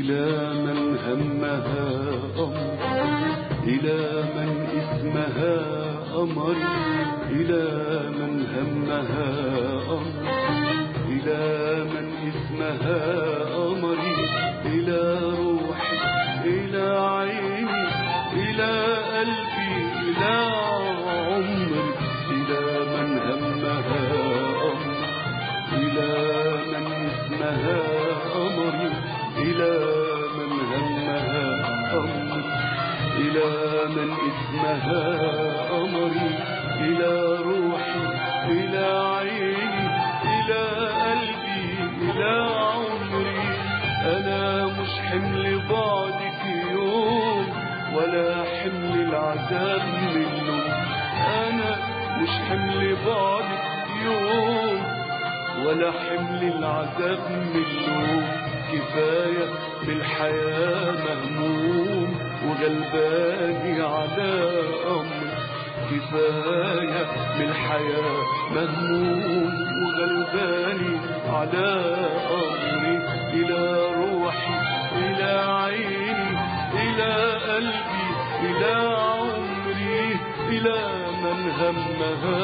إلى من همها أمر، إلى من اسمها أمر، إلى من همها أمر، إلى من اسمها أمر، إلى روحي، إلى عيني، إلى قلبي، إلى عمري، إلى من همها أمر، إلى من اسمها أمر، إلى من همها أمر، إلى من اسمها أمر، إلى روحي، إلى عيني، إلى قلبي، إلى عمري. أنا مش حمل بعدك يوم ولا حمل العذاب منه، أنا مش حمل بعدك يوم ولا حمل العذاب منه. كفاية بالحياة مهموم وغلباني على أمر، كفاية بالحياة مهموم وغلباني على أمري. إلى روحي، إلى عيني، إلى قلبي، إلى عمري، إلى من همها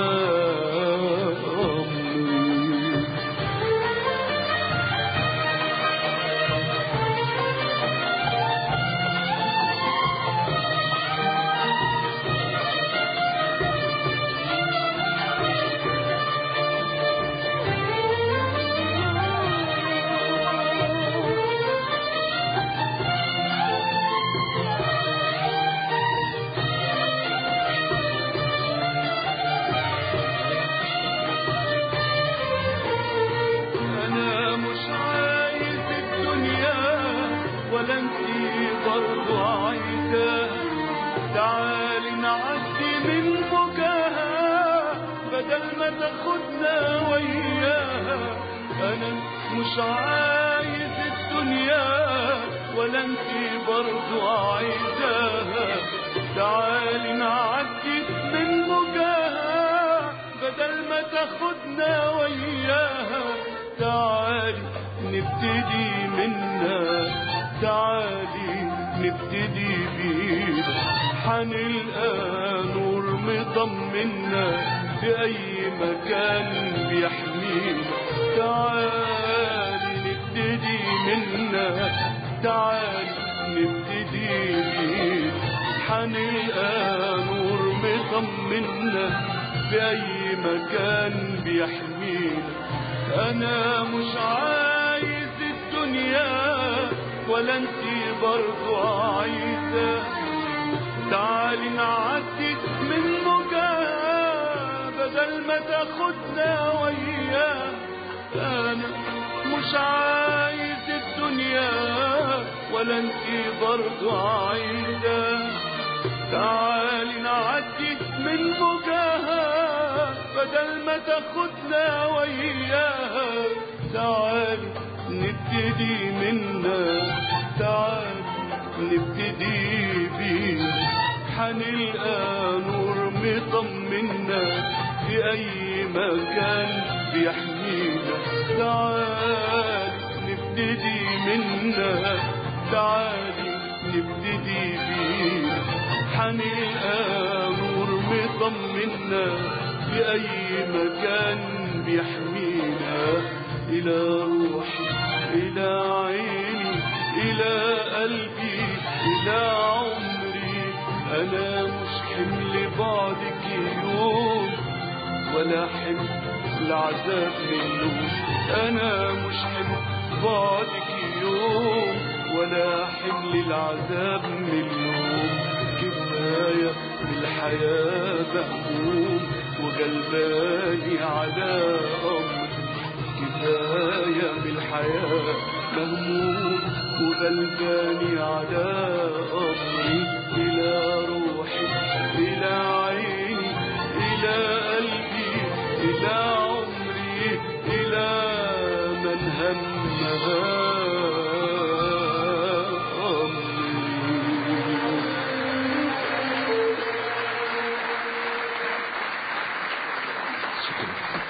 أمري. ولا انتي برضو عايزة، تعالي نعدي من بكاها بدل ما تاخدنا وياها. انا مش عايز الدنيا ولا انتي برضو عايزاها، تعالي نعدي من بكاها بدل ما تاخدنا وياها. تعالي نبتدي منا، تعالي نبتدي بينا، حنلقى نور مطمنا في أي مكان بيحمينا. تعالي نبتدي منا، تعالي نبتدي بينا، حنلقى نور مطمنا في أي مكان بيحمينا. أنا مش عايز الدنيا ولا انتي برضو عايزة، تعالي نعدي من موجها بدل ما تاخدنا وياها. انا مش عايز الدنيا ولا انتي برضو عايزة، تعالي نعدي من موجها بدل ما تاخدنا وياها. تعالي نبتدي منا، تعالي نبتدي بينا، حنلقى نور مطمنا في أي مكان بيحمينا. تعالي نبتدي منا، تعالي نبتدي بينا، حنلقى نور مطمنا في أي مكان بيحمينا. إلى روحي، إلى عيني، إلى قلبي، إلى عمري. أنا مش حمل بعدك يوم ولا حمل العذاب منه، أنا مش حمل بعدك يوم ولا حمل العذاب منه. كفاية بالحياة مهموم وغلباني على أمري، كفاية بالحياة مهموم وغلباني على أمري. إلى روحي، إلى عيني، إلى قلبي، إلى عمري، إلى من همها أمري.